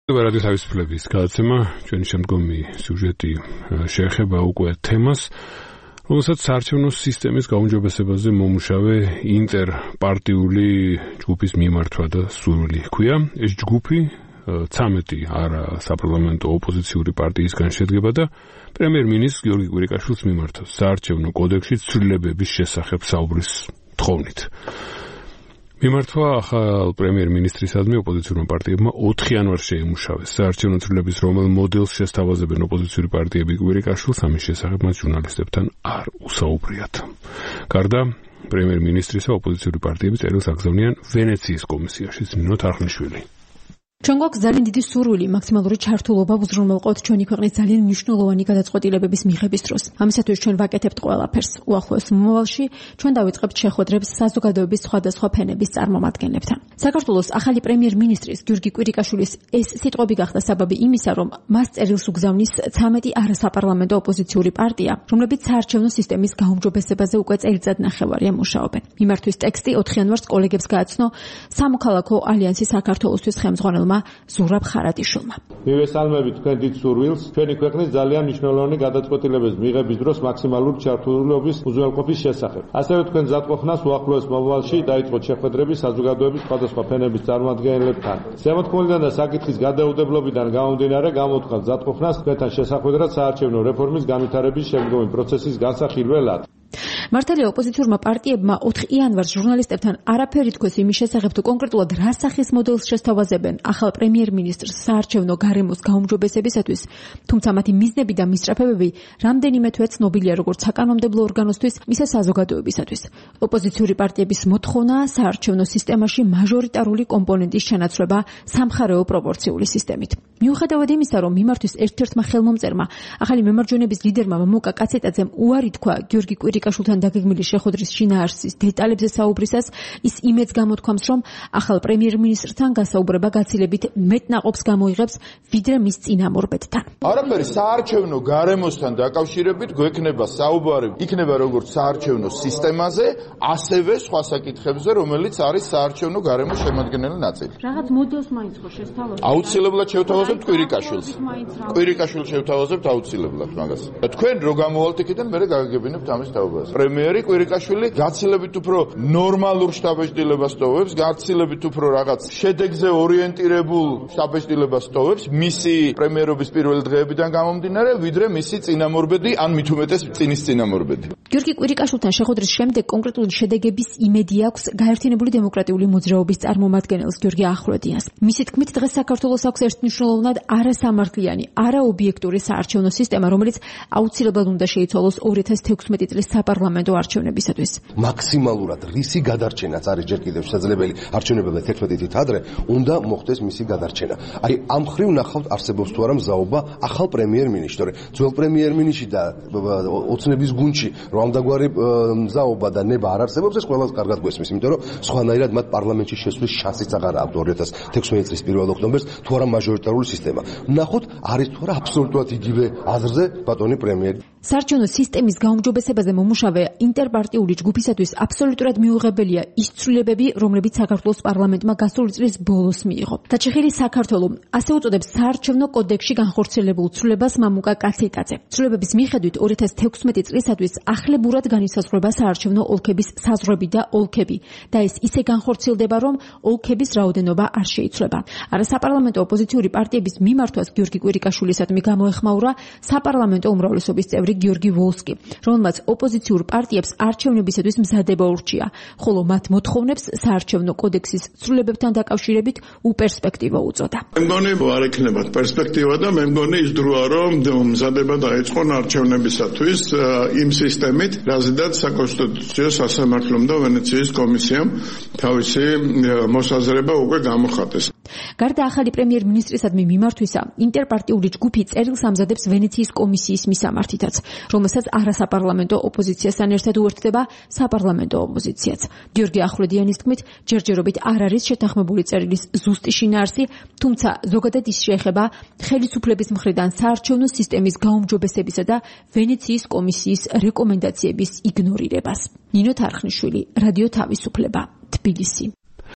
რადიო თავისუფლების გადაცემა ჩვენი შემდგომი სიუჟეტი შეეხება უკვე თემას, რომელსაც საარჩევნო სისტემის გაუმჯობესებაზე მომუშავე ინტერპარტიული ჯგუფის მიმართვა და სურვილი ჰქვია. ეს ჯგუფი 13 არა საპარლამენტო ოპოზიციური პარტიისგან შედგება და პრემიერ-მინისტრ გიორგი კვირიკაშვილს მიმართავს საარჩევნო კოდექსში ცვლილებების შესახებ საუბრის თხოვნით. მიმართვა ახალ პრემიერ-მინისტრისადმი ოპოზიციურმა პარტიებმა 4 იანვარს შეიმუშავეს. საარჩევნო ცვლილებების რომელ მოდელს შესთავაზებენ ოპოზიციური პარტიები კვირიკაშვილს, ამის შესახებ მათ ჟურნალისტებთან არ უსაუბრიათ. გარდა პრემიერ-მინისტრისა ოპოზიციური პარტიები წერილს აგზავნიან ვენეციის კომისიაშიც. ნინო თარხნიშვილი. ჩვენ გვაქვს ძალიან დიდი სურვილი მაქსიმალური ჩართულობა უზრუნველყოთ ჩვენი ქვეყნის ძალიან მნიშვნელოვანი გადაწყვეტილებების მიღების დროს. ამისათვის ჩვენ ვაკეთებთ ყველაფერს. უახლოეს მომავალში ჩვენ დავიწყებთ შეხვედრებს საზოგადოების სხვადასხვა ფენების წარმომადგენლებთან. საქართველოს ახალი პრემიერ-მინისტრის გიორგი კვირიკაშვილის ეს სიტყვები გახდა საბაბი იმისა, რომ მას წერილს უგზავნის 13 არასაპარლამენტო ოპოზიციური პარტია, რომლებიც საარჩევნო სისტემის გაუმჯობესებაზე უკვე წელიწადნახევარია მუშაობენ. მიმართვის ტექსტი 4 იანვარს კოლეგებს გააცნო სამოქალაქო ალიანსის საქართველოსთვის ხელმძღვანელმა ზურაბ ხარატიშვილმა. მივესალმებით თქვენ დიდ სურვილს, ჩვენი ქვეყნის ძალიან მნიშვნელოვანი გადაწყვეტილებების მიღების დროს მაქსიმალური ჩართულობის უზრუნველყოფის შესახებ. ასევე თქვენ მზადყოფნას უახლოეს მომავალში დაიწყოთ შეხვედრები საზოგადოების სხვადასხვა ფენების წარმომადგენლებთან. ზემოთქმულიდან და საკითხის გადაუდებლობიდან გამომდინარე გამოთქვათ მზადყოფნას თქვენთან შესახვედრად საარჩევნო რეფორმის განვითარების შემდგომი პროცესის განსახილველად. მართალია ოპოზიციურმა პარტიებმა 4 იანვარს ჟურნალისტებთან არაფერი თქვეს იმის შესახებ, თუ კონკრეტულად რა სახის მოდელს შესთავაზებენ ახალ პრემიერ-მინისტრს საარჩევნო გარემოს გაუმჯობესებისათვის, თუმცა მათი მიზნები და მისწრაფებები რამდენიმე თვე ცნობილია როგორც საკანონმდებლო ორგანოსთვის, ისე საზოგადოებისათვის. ოპოზიციური პარტიების მოთხოვნაა საარჩევნო სისტემაში მაჟორიტარული კომპონენტის შენაცვლება სამხარეო პროპორციული სისტემით. მიუხედავად იმისა, რომ მიმართვის ერთ-ერთმა ხელმომწერმა ახალი მემარჯვენების ლიდერმა მამუკა კაცეტაძემ უარი თქვა გიორგი კვირიკაშვილთან დაგეგმილი შეხვედრის შინაარსის დეტალებზე საუბრისას, ის იმედს გამოთქვამს, რომ ახალ პრემიერ-მინისტრთან გასაუბრება გაცილებით მეტნაყოფს გამოიღებს, ვიდრე მის წინამორბედთან. არაფერი საარჩევნო გარემოსთან დაკავშირებით გვექნება საუბარი, იქნება როგორც საარჩევნო სისტემაზე, ასევე სხვა საკითხებზე, რომელიც არის საარჩევნო გარემოს შემადგენელი ნაწილი. რაღაც მოდელს მაინც ხო შესთავაზებთ? აუცილებლად შევთავაზებთ კვირიკაშვილს. კვირიკაშვილს შევთავაზებთ აუცილებლად მაგას. და თქვენ რო გამოვალთ იქიდან, მე გაგეგებინებთ ამის თაობას. პრემიერი კვირიკაშვილი გაცილებით უფრო ნორმალურ შტაბ-ბეჭდილებას ტოვებს, გაცილებით უფრო რაღაც შედეგზე ორიენტირებულ შტაბ-ბეჭდილებას ტოვებს, მისი პრემიერობის პირველი დღეებიდან გამომდინარე, ვიდრე მისი წინამორბედი, ან მით უმეტეს წინის წინამორბედი. გიორგი კვირიკაშვილთან შეხვედრის შემდეგ კონკრეტული შედეგების იმედი აქვს გაერთიანებული დემოკრატიული მოძრაობის წარმომადგენელს გიორგი ახვლედიანს. მისი თქმით, დღეს საქართველოს აქვს ერთმნიშვნელოვნად არასამართლიანი, არაობიექტური საარჩევნო სისტემა, რომელიც აუცილებლად უნდა შეიცვალოს 2016 წლის საპარლამენტო არჩევნებისათვის. მაქსიმალურად რისი გადარჩენაც არის ჯერ კიდევ შესაძლებელი არჩევნებამდე 11 თვით ადრე, უნდა მოხდეს მისი გადარჩენა. აი ამ მხრივ ნახავთ არსებობს თუ არა მზაობა ახალ პრემიერ-მინისტრზე. ძველ პრემიერ-მინისტრში და ოცნების გუნდში რომ ამდაგვარი მზაობა და ნება არ არსებობს, ეს ყველას კარგად გვესმის, იმიტომ რომ სხვანაირად მათ პარლამენტში შესვლის შანსიც აღარ აქვს 2016 წლის 1 ოქტომბერს თუ არა მაჟორიტარული სისტემა. ნახოთ არის თუ არა აბსოლუტურად იგივე აზრზე ბატონი პრემიერი. საარჩევნო სისტემის გაუმჯობესებაზე მომუშავე ინტერპარტიული ჯგუფისათვის აბსოლუტურად მიუღებელია ის ცვლილებები, რომლებიც საქართველოს პარლამენტმა გასული წლის ბოლოს მიიღო. დაჩეხილი საქართველო ასე უწოდებს საარჩევნო კოდექსში განხორციელებულ ცვლილებას მამუკა კაცეტაძე. ცვლილებების მიხედვით 2016 წლისათვის ახლებურად განისაზღვრება საარჩევნო ოლქების საზღვრები და ოლქები და ეს ისე განხორციელდება, რომ ოლქების რაოდენობა არ შეიცვლება. არასაპარლამენტო ოპოზიციური პარტიების მიმართვას გიორგი კვირიკაშვილისადმი გამოეხმაურა საპარლამენტო უმრავლესობის წევრი გიორგი ვოლსკი, რომელმაც ოპოზიციურ პარტიებს არჩევნებისათვის მზადება ურჩია, ხოლო მათ მოთხოვნებს საარჩევნო კოდექსის ცვლილებებთან დაკავშირებით უპერსპექტივო უწოდა. მე მგონი არ ექნებათ პერსპექტივა და მე მგონი ის დროა, რომ მზადება დაიწყონ არჩევნებისათვის იმ სისტემით, რაზედაც საკონსტიტუციო სასამართლომ და ვენეციის კომისიამ თავისი მოსაზრება უკვე გამოხატეს. გარდა ახალი პრემიერ-მინისტრისადმი მიმართვისა, ინტერპარტიული ჯგუფი წერილს ამზადებს ვენეციის კომისიის მისამართითაც, რომელსაც არასაპარლამენტო ოპოზიციასთან ერთად უერთდება საპარლამენტო ოპოზიციაც. გიორგი ახვლედიანის თქმით, ჯერჯერობით არ არის შეთანხმებული წერილის ზუსტი შინაარსი, თუმცა ზოგადად ის შეეხება ხელისუფლების მხრიდან საარჩევნო სისტემის გაუმჯობესებისა და ვენეციის კომისიის რეკომენდაციების იგნორირებას. ნინო თარხნიშვილი, რადიო თავისუფლება, თბილისი.